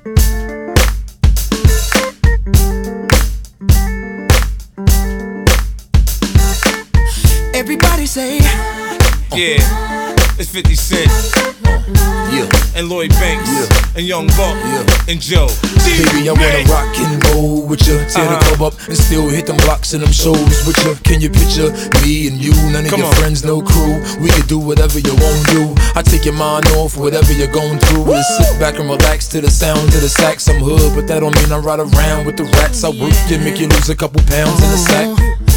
Everybody say, yeah, it's 50 Cent, Yeah. and Lloyd Banks, Yeah. and Young Buck, and Joe. Baby, I wanna rock and roll with ya, tear the club up and still hit them blocks and them shows with ya. Can you picture me and you, none of Come your on. friends, no crew? We could do whatever you won't do. I take your mind off whatever you're going through. Just sit back and relax to the sound of the sax. I'm hood, but that don't mean I ride around with the rats. I work you, make you lose a couple pounds in the sack.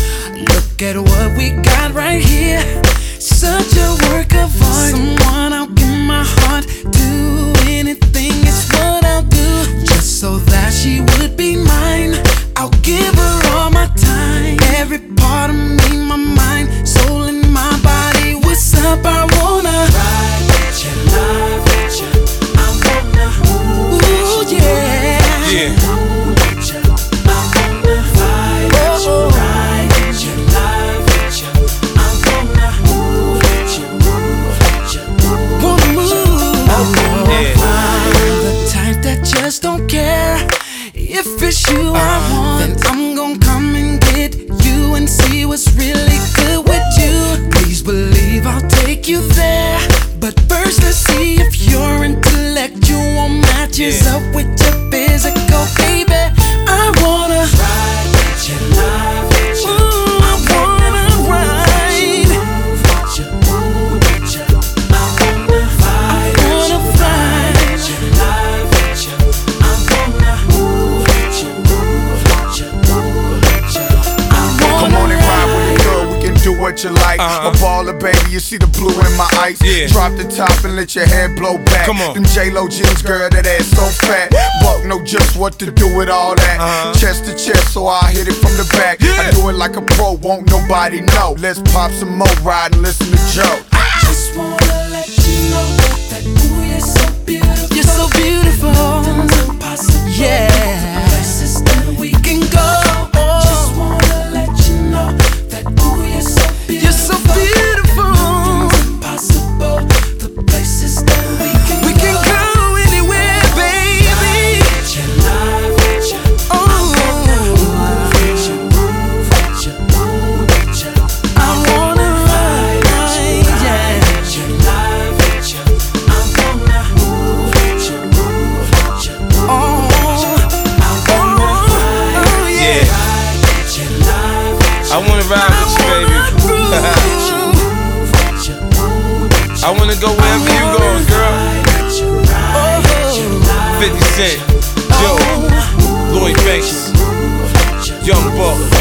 look at what we got right here. Such a work of art. Someone I'll give my heart to. Anything is what I'll do, just so that she would be mine. I'll give her all my time, every part of me, my mind, soul, and my body. What's up? I wanna ride with you, love with you. I wanna move with you. Yeah. Yeah. Move with you. I wanna ride with you, ride with you, love with you. I wanna move with you, move with you. Wanna move. I wanna ride. The type that just don't care. If it's you I want, then I'm gon' come and get you and see what's really good with you. Please believe I'll take you there, but first let's see if your intellectual matches up with your physical, baby. I wanna ride with you, love with you. I wanna ride. Move with you, move with you. I wanna ride. I wanna ride with you, love with you. I wanna move with you, move with you, move with you. I wanna Come on and ride with me, girl, we can do what you like. A baller, baby, you see the blue in my eyes. Yeah. Drop the top and let your hair blow back. Come on. Them J-Lo jeans, girl, that ass so fat. Buck know just what to do with all that. Chest to chest, so I hit it from the back. I do it like a pro, won't nobody know. Let's pop some more, ride and listen to Joe. just wanna let you know that ooh, you're so beautiful. You're so beautiful. Nothing's impossible. Yeah. Places that we can go. Just wanna let you know that ooh, you're so beautiful. You're so beautiful. Nothing's impossible. The places that we can go anywhere, baby. With your love, with your move with you, move with you, move with you. I wanna ride, yeah. With your love, with you. I wanna move with you, move with you, move with you. I wanna ride, Yeah. ride with your love, with you. I wanna ride with you, baby. I wanna go wherever you going, girl. 50 Cent, Joe, Lloyd Banks, Young Buck.